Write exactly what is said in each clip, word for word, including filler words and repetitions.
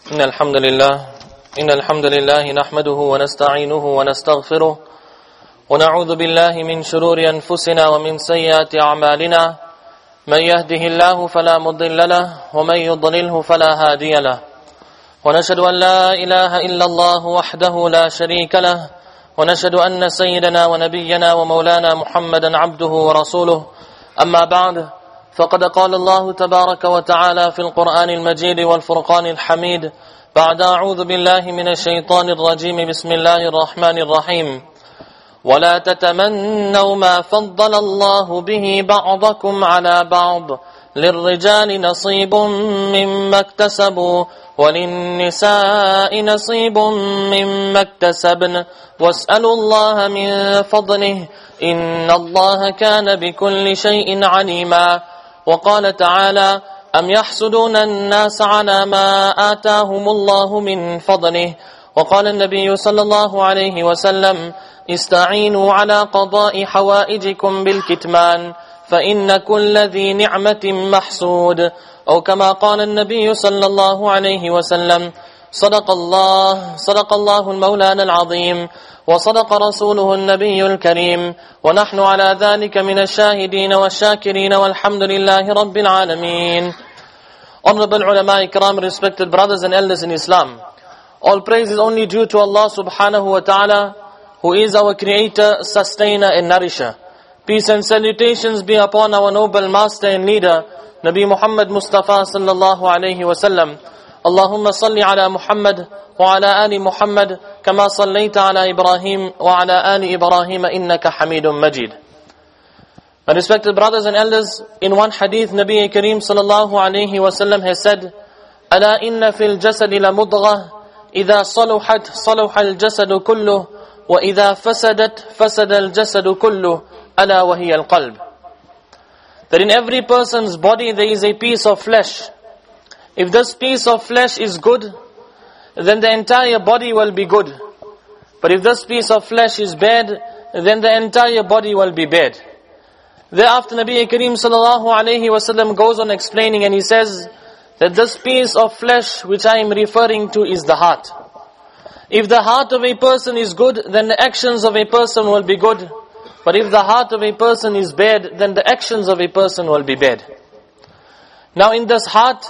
إن الحمد لله إن الحمد لله نحمده ونستعينه ونستغفره ونعوذ بالله من شرور أنفسنا ومن سيئات أعمالنا من يهده الله فلا مضل له ومن يضلله فلا هادي له ونشهد أن لا إله إلا الله وحده لا شريك له ونشهد أن سيدنا ونبينا ومولانا محمدا عبده ورسوله أما بعد فقد قال الله تبارك وتعالى في القرآن المجيد والفرقان الحميد بعد أعوذ بالله من الشيطان الرجيم بسم الله الرحمن الرحيم ولا تتمنوا ما فضل الله به بعضكم على بعض للرجال نصيب مما اكتسبوا وللنساء نصيب مما اكتسبن واسألوا الله من فضله إن الله كان بكل شيء عليما وقال تعالى أم يحسدون الناس على ما آتاهم الله من فضله وقال النبي صلى الله عليه وسلم استعينوا على قضاء حوائجكم بالكتمان فإن كل ذي نعمة محسود أو كما قال النبي صلى الله عليه وسلم صدق الله صدق الله المولانا العظيم وصدق رسوله النبي الكريم ونحن على ذلك من الشاهدين والشاكرين والحمد لله رب العالمين. Honorable ulama ikram, respected brothers and elders in Islam, all praise is only due to Allah subhanahu wa ta'ala, who is our creator, sustainer and nourisher. Peace and salutations be upon our noble master and leader, Nabi Muhammad Mustafa sallallahu alayhi wa sallam. Allahumma salli ala Muhammad wa ala ali Muhammad kama sallayta ala Ibrahim wa ala ali Ibrahim innaka hamidun majid. My respected brothers and elders, in one hadith Nabi Kareem sallallahu alayhi wa sallam has said, Ala inna fil jasadi la mudghah, idha saluhat saluha al jasadu kulluh, wa idha fasadat fasada al jasadu kulluh, ala wa hiya al qalb. That in every person's body there is a piece of flesh. If this piece of flesh is good, then the entire body will be good. But if this piece of flesh is bad, then the entire body will be bad. Thereafter Nabi Kareem sallallahu alayhi wa sallam goes on explaining, and he says that this piece of flesh which I am referring to is the heart. If the heart of a person is good, then the actions of a person will be good. But if the heart of a person is bad, then the actions of a person will be bad. Now in this heart,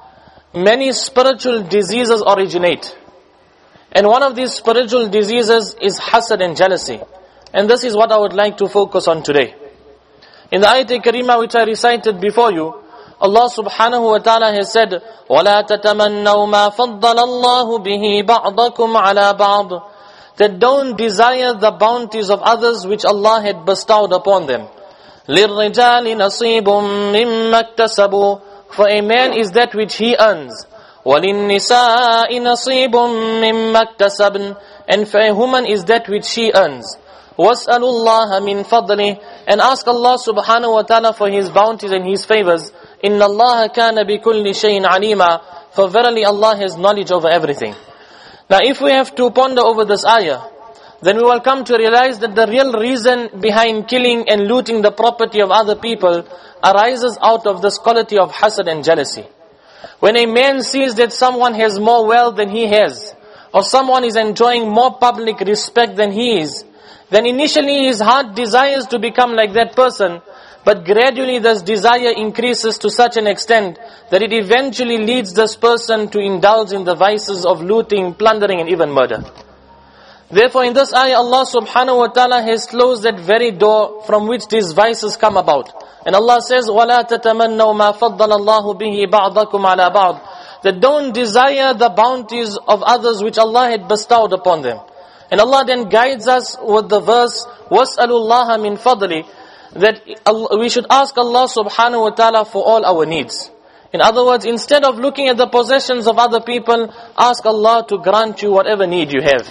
many spiritual diseases originate. And one of these spiritual diseases is hasad and jealousy. And this is what I would like to focus on today. In the ayat Karima which I recited before you, Allah subhanahu wa ta'ala has said, وَلَا تَتَمَنَّوْا مَا فَضَّلَ اللَّهُ بِهِ بَعْضَكُمْ عَلَى بَعْضٍ. That don't desire the bounties of others which Allah had bestowed upon them. لِلرِّجَالِ نَصِيبٌ مِّمَّا اكْتَسَبُوا. For a man is that which he earns. وَلِلنِّسَاءِ نَصِيبٌ مِّمَّا اكْتَسَبْنَ. And for a woman is that which she earns. وَاسْأَلُوا اللَّهَ مِنْ فَضْلِهِ. And ask Allah subhanahu wa ta'ala for His bounties and His favors. إِنَّ اللَّهَ كَانَ بِكُلِّ شَيْءٍ عَلِيمًا. For verily Allah has knowledge over everything. Now if we have to ponder over this ayah, then we will come to realize that the real reason behind killing and looting the property of other people arises out of this quality of hasad and jealousy. When a man sees that someone has more wealth than he has, or someone is enjoying more public respect than he is, then initially his heart desires to become like that person, but gradually this desire increases to such an extent that it eventually leads this person to indulge in the vices of looting, plundering and even murder. Therefore in this ayah Allah subhanahu wa ta'ala has closed that very door from which these vices come about. And Allah says, وَلَا تَتَمَنَّوْا مَا فَضَّلَ اللَّهُ بِهِ بَعْضَكُمْ عَلَى بَعْضٍ. That don't desire the bounties of others which Allah had bestowed upon them. And Allah then guides us with the verse, وَاسْأَلُوا اللَّهَ مِنْ فَضْلِهِ. That we should ask Allah subhanahu wa ta'ala for all our needs. In other words, instead of looking at the possessions of other people, ask Allah to grant you whatever need you have.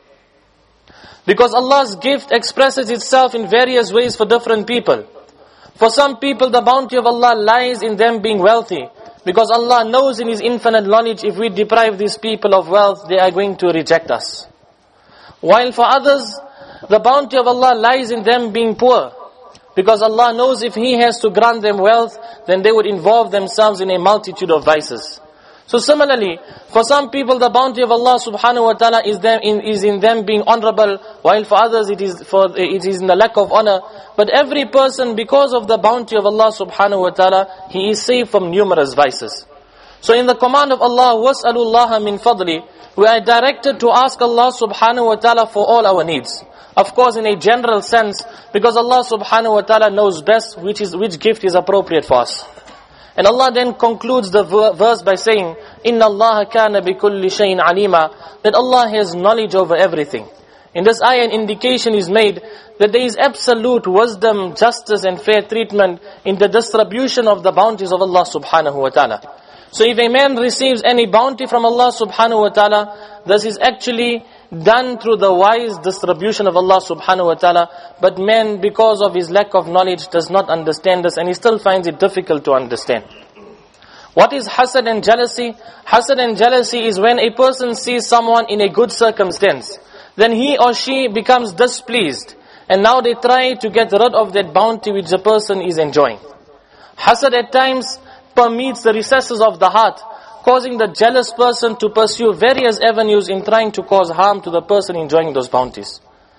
Because Allah's gift expresses itself in various ways for different people. For some people, the bounty of Allah lies in them being wealthy. Because Allah knows in His infinite knowledge, if we deprive these people of wealth, they are going to reject us. While for others, the bounty of Allah lies in them being poor. Because Allah knows if He has to grant them wealth, then they would involve themselves in a multitude of vices. So similarly, for some people the bounty of Allah subhanahu wa ta'ala is, them in, is in them being honorable, while for others it is, for, it is in the lack of honor. But every person, because of the bounty of Allah subhanahu wa ta'ala, he is saved from numerous vices. So in the command of Allah, وَاسْأَلُوا اللَّهَ مِنْ فَضْلِ, we are directed to ask Allah subhanahu wa ta'ala for all our needs. Of course, in a general sense, because Allah subhanahu wa ta'ala knows best which is which gift is appropriate for us. And Allah then concludes the verse by saying, إِنَّ اللَّهَ كَانَ بِكُلِّ شَيْءٍ عَلِيمًا, that Allah has knowledge over everything. In this ayah, an indication is made that there is absolute wisdom, justice and fair treatment in the distribution of the bounties of Allah subhanahu wa ta'ala. So if a man receives any bounty from Allah subhanahu wa ta'ala, this is actually done through the wise distribution of Allah subhanahu wa ta'ala. But man, because of his lack of knowledge, does not understand this, and he still finds it difficult to understand. What is hasad and jealousy? Hasad and jealousy is when a person sees someone in a good circumstance, then he or she becomes displeased, and now they try to get rid of that bounty which the person is enjoying. Hasad at times permeates the recesses of the heart, causing the jealous person to pursue various avenues in trying to cause harm to the person enjoying those bounties.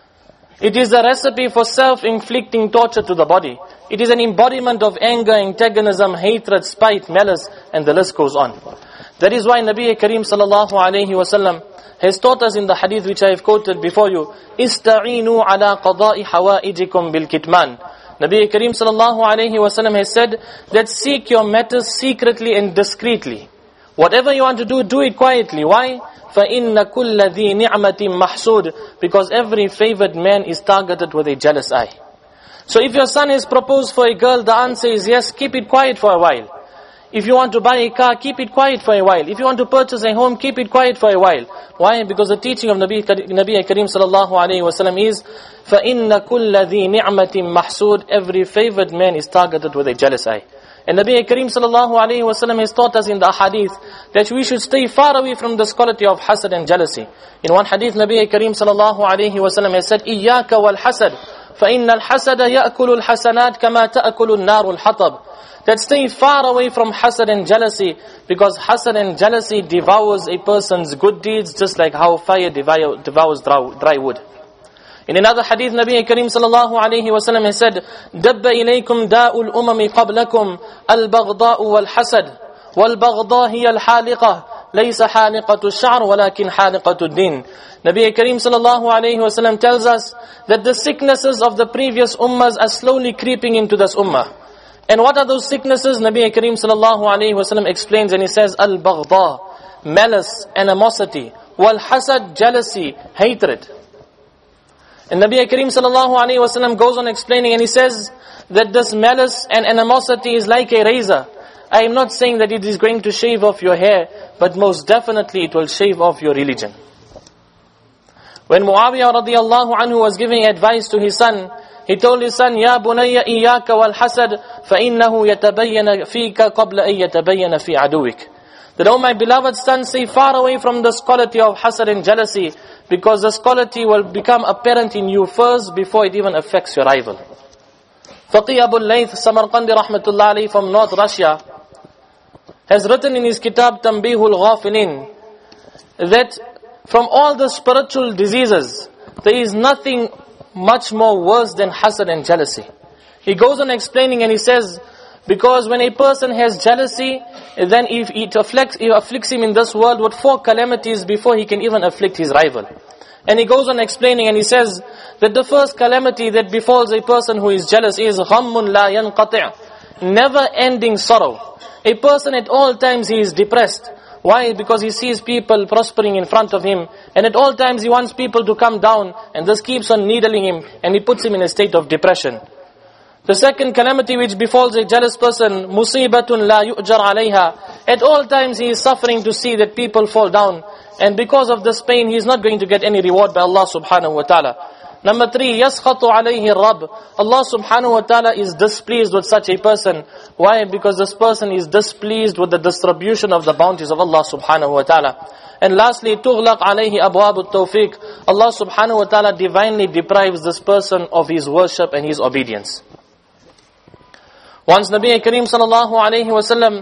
It is a recipe for self-inflicting torture to the body. It is an embodiment of anger, antagonism, hatred, spite, malice, and the list goes on. That is why Nabi Kareem sallallahu alayhi wasallam has taught us in the hadith which I have quoted before you, إِسْتَعِينُوا عَلَىٰ قَضَاءِ حَوَائِجِكُمْ بِالْكِتْمَانِ. Nabi Kareem sallallahu alayhi wasallam has said that seek your matters secretly and discreetly. Whatever you want to do, do it quietly. Why? فَإِنَّ كُلَّ ذِي نِعْمَةٍ مَحْسُودٍ, because every favored man is targeted with a jealous eye. So if your son has proposed for a girl, the answer is yes, keep it quiet for a while. If you want to buy a car, keep it quiet for a while. If you want to purchase a home, keep it quiet for a while. Why? Because the teaching of Nabi, Nabi Kareem sallallahu alayhi wa sallam is فَإِنَّ كُلَّ ذِي نِعْمَةٍ مَحْسُودٍ, every favored man is targeted with a jealous eye. And Nabi Kareem sallallahu alayhi wa sallam has taught us in the hadith that we should stay far away from this quality of hasad and jealousy. In one hadith, Nabi Kareem sallallahu alayhi wa sallam has said, إِيَّاكَ وَالْحَسَدِ فَإِنَّ الْحَسَدَ يَأْكُلُ الْحَسَنَاتِ كَمَا تَأْكُلُ النَّارُ الْحَطَبِ. That stay far away from hasad and jealousy, because hasad and jealousy devours a person's good deeds just like how fire devours dry wood. In another hadith, Nabi Kareem sallallahu alayhi wa sallam has said, دَبَّ إِلَيْكُمْ دَاءُ الْأُمَمِ قَبْلَكُمْ الْبَغْضَاءُ وَالْحَسَدُ وَالْبَغْضَاء هِيَ الْحَالِقَةُ لَيْسَ حَالِقَةُ الشَّعْرِ وَلَكِنْ حَالِقَةُ الدِّينِ. Nabi Kareem sallallahu alayhi wa sallam tells us that the sicknesses of the previous ummahs are slowly creeping into this ummah. And what are those sicknesses? Nabi Kareem sallallahu alayhi wa sallam explains, and he says, Al-Baghda, malice, animosity, wal-hasad, jealousy, hatred. And Nabi Kareem sallallahu alayhi wa sallam goes on explaining, and he says that this malice and animosity is like a razor. I am not saying that it is going to shave off your hair, but most definitely it will shave off your religion. When Muawiyah radiallahu anhu was giving advice to his son, he told his son, Ya bunayya iyaka wal hasad, fa innahu yatabayyana fika qabla an yatabayyana fi aduwik. That, oh my beloved son, stay far away from this quality of hasad and jealousy, because this quality will become apparent in you first before it even affects your rival. Faqih Abu Layth Samarqandi rahmatullah alayhi from North Russia has written in his kitab Tanbihul Ghafilin that from all the spiritual diseases, there is nothing much more worse than hasad and jealousy. He goes on explaining, and he says, because when a person has jealousy, then if it afflicts, it afflicts him in this world with four calamities before he can even afflict his rival. And he goes on explaining, and he says that the first calamity that befalls a person who is jealous is ghammun la yanqati', never ending sorrow. A person at all times he is depressed. Why? Because he sees people prospering in front of him, and at all times he wants people to come down, and this keeps on needling him, and he puts him in a state of depression. The second calamity which befalls a jealous person, musibatun la yu'jar alayha. At all times he is suffering to see that people fall down, and because of this pain he is not going to get any reward by Allah subhanahu wa ta'ala. Number three, yaskhatu alayhi Rabb. Allah subhanahu wa ta'ala is displeased with such a person. Why? Because this person is displeased with the distribution of the bounties of Allah subhanahu wa ta'ala. And lastly, tughlaq alayhi abwab at-tawfiq. Allah subhanahu wa ta'ala divinely deprives this person of his worship and his obedience. Once Nabi Kareem sallallahu alayhi wa sallam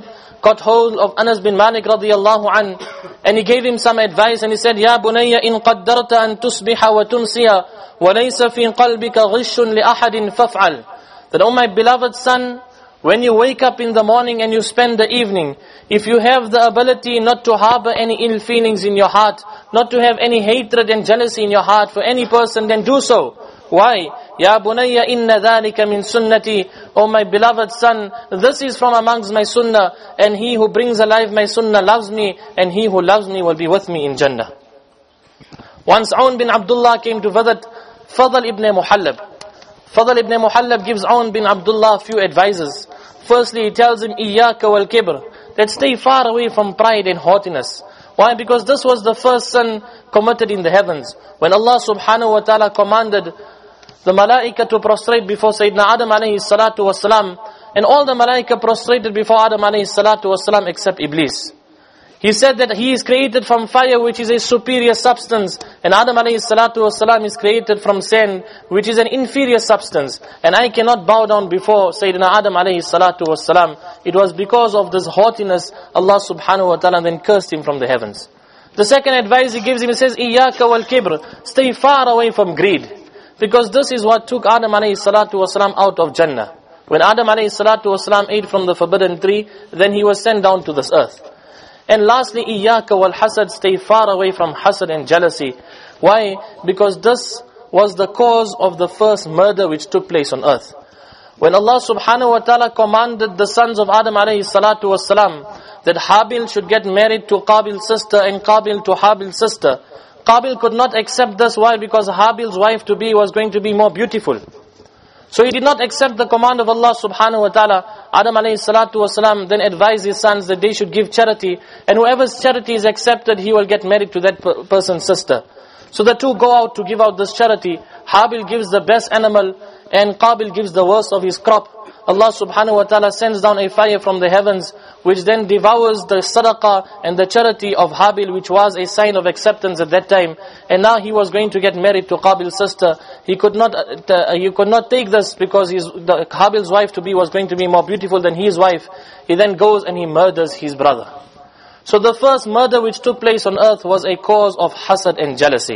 got hold of Anas bin Malik radiyallahu an, and he gave him some advice, and he said, Ya bunayya in qaddarta an tusbiha wa tunsiya, wa laysa fi qalbika ghishun li ahadin faf'al. That, oh my beloved son, when you wake up in the morning and you spend the evening, if you have the ability not to harbor any ill feelings in your heart, not to have any hatred and jealousy in your heart for any person, then do so. Why? Ya bunayya inna dhalika min sunnati. Oh my beloved son, this is from amongst my sunnah, and he who brings alive my sunnah loves me, and he who loves me will be with me in Jannah. Once Aun bin Abdullah came to visit Fadl ibn Muhallab. Fadl ibn Muhallab gives Aun bin Abdullah a few advices. Firstly, he tells him, Iyaka wal kibr, that stay far away from pride and haughtiness. Why? Because this was the first sin committed in the heavens. When Allah subhanahu wa ta'ala commanded the malaika to prostrate before Sayyidina Adam alayhi salatu wasalam, and all the malaika prostrated before Adam alayhi salatu wasalam except Iblis. He said that he is created from fire, which is a superior substance, and Adam alayhi salatu wasalam is created from sand, which is an inferior substance, and I cannot bow down before Sayyidina Adam alayhi salatu wasalam. It was because of this haughtiness, Allah subhanahu wa ta'ala then cursed him from the heavens. The second advice he gives him, he says, Iyaka wal kibr, stay far away from greed. Because this is what took Adam alayhi salatu wasalam out of Jannah. When Adam alayhi salatu wasalam ate from the forbidden tree, then he was sent down to this earth. And lastly, Iyaka wal hasad, stay far away from hasad and jealousy. Why? Because this was the cause of the first murder which took place on earth. When Allah subhanahu wa ta'ala commanded the sons of Adam alayhi salatu wasalam that Habil should get married to Qabil's sister and Qabil to Habil's sister, Qabil could not accept this. Why? Because Habil's wife to be was going to be more beautiful. So he did not accept the command of Allah subhanahu wa ta'ala. Adam alayhi salatu wasalam then advised his sons that they should give charity, and whoever's charity is accepted, he will get married to that per- person's sister. So the two go out to give out this charity. Habil gives the best animal, and Qabil gives the worst of his crop. Allah subhanahu wa ta'ala sends down a fire from the heavens, which then devours the sadaqah and the charity of Habil, which was a sign of acceptance at that time. And now he was going to get married to Qabil's sister. He could not, uh, he could not take this because his, the, Habil's wife to be was going to be more beautiful than his wife. He then goes and he murders his brother. So the first murder which took place on earth was a cause of hasad and jealousy.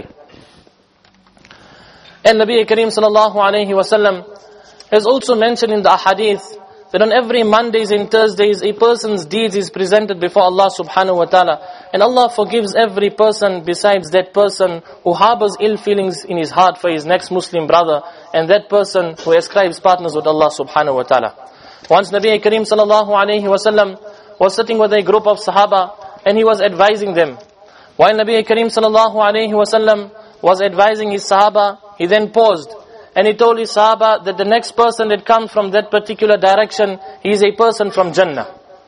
And Nabi Kareem sallallahu alayhi wa sallam has also mentioned in the ahadith that on every Mondays and Thursdays a person's deeds is presented before Allah subhanahu wa ta'ala, and Allah forgives every person besides that person who harbors ill feelings in his heart for his next Muslim brother, and that person who ascribes partners with Allah subhanahu wa ta'ala. Once Nabi Kareem sallallahu alayhi wa sallam was sitting with a group of Sahaba, and he was advising them. While Nabi Kareem sallallahu alayhi wa sallam was advising his Sahaba, he then paused. And he told his Sahaba that the next person that comes from that particular direction, he is a person from Jannah.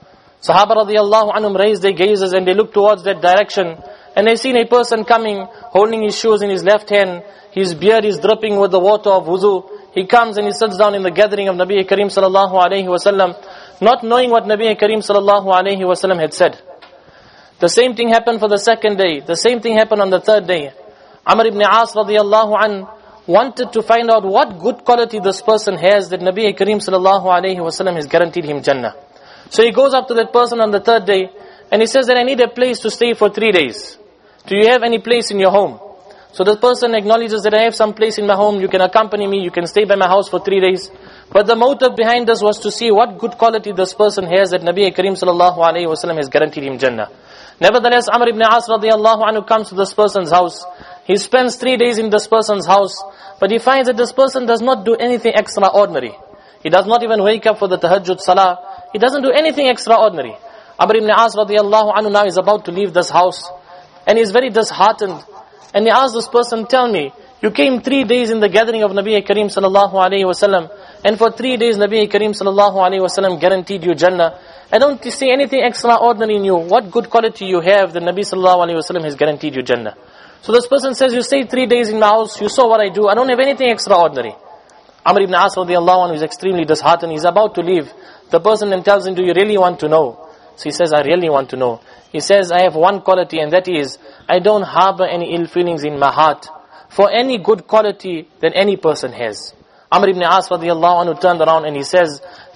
Sahaba radiyallahu anhum raised their gazes and they looked towards that direction. And they seen a person coming, holding his shoes in his left hand. His beard is dripping with the water of wuzu. He comes and he sits down in the gathering of Nabi Kareem sallallahu alayhi wa sallam, not knowing what Nabi Kareem sallallahu alayhi wa sallam had said. The same thing happened for the second day. The same thing happened on the third day. Amr ibn As radiyallahu anhu wanted to find out what good quality this person has that Nabi Kareem sallallahu alayhi wa sallam has guaranteed him Jannah. So he goes up to that person on the third day and he says that I need a place to stay for three days. Do you have any place in your home? So the person acknowledges that I have some place in my home, you can accompany me, you can stay by my house for three days. But the motive behind this was to see what good quality this person has that Nabi Kareem sallallahu alayhi wa sallam has guaranteed him Jannah. Nevertheless, Amr ibn As radiyallahu anhu comes to this person's house. He spends three days in this person's house, but he finds that this person does not do anything extraordinary. He does not even wake up for the tahajjud salah. He doesn't do anything extraordinary. Amr ibn As radiyallahu anhu now is about to leave this house, and he is very disheartened. And he asks this person, tell me, you came three days in the gathering of Nabi Kareem sallallahu alayhi wa sallam, and for three days Nabi Kareem sallallahu alayhi wa sallam guaranteed you Jannah. I don't see anything extraordinary in you. What good quality you have that Nabi sallallahu alayhi wa sallam has guaranteed you Jannah? So this person says, you stayed three days in my house, you saw what I do, I don't have anything extraordinary. Amr ibn As radiyallahu anhu is extremely disheartened, he's about to leave. The person then tells him, do you really want to know? So he says, I really want to know. He says, I have one quality, and that is, I don't harbor any ill feelings in my heart for any good quality that any person has. Amr ibn As radiyallahu anhu turned around and he says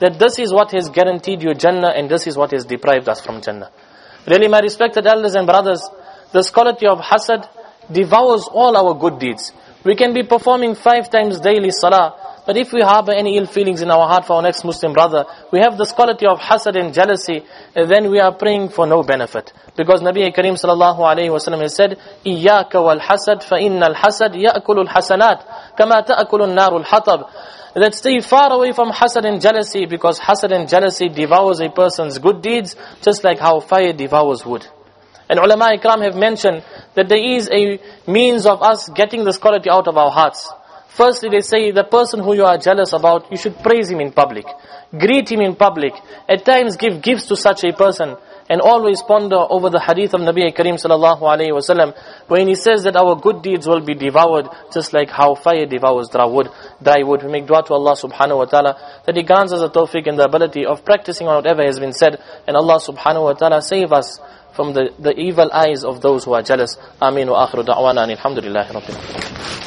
that this is what has guaranteed you Jannah and this is what has deprived us from Jannah. Really, my respected elders and brothers, this quality of hasad devours all our good deeds. We can be performing five times daily salah, but if we harbor any ill feelings in our heart for our next Muslim brother, we have this quality of hasad and jealousy, and then we are praying for no benefit. Because Nabi Kareem sallallahu alayhi wa sallam has said, إِيَّاكَ وَالْحَسَدْ فَإِنَّ الْحَسَدْ يَأْكُلُ الْحَسَنَاتِ كَمَا تَأْكُلُ النَّارُ الْحَطَبِ. Let's stay far away from hasad and jealousy, because hasad and jealousy devours a person's good deeds, just like how fire devours wood. And ulama ikram have mentioned that there is a means of us getting this quality out of our hearts. Firstly, they say the person who you are jealous about, you should praise him in public. Greet him in public. At times give gifts to such a person. And always ponder over the hadith of Nabi Kareem sallallahu alayhi wa sallam, when he says that our good deeds will be devoured, just like how fire devours dry wood. Dry wood. We make dua to Allah subhanahu wa ta'ala, that He grants us the tawfiq and the ability of practicing on whatever has been said. And Allah subhanahu wa ta'ala save us from the, the evil eyes of those who are jealous. Ameen wa akhiru da'wana alhamdulillahi rabbil alamin.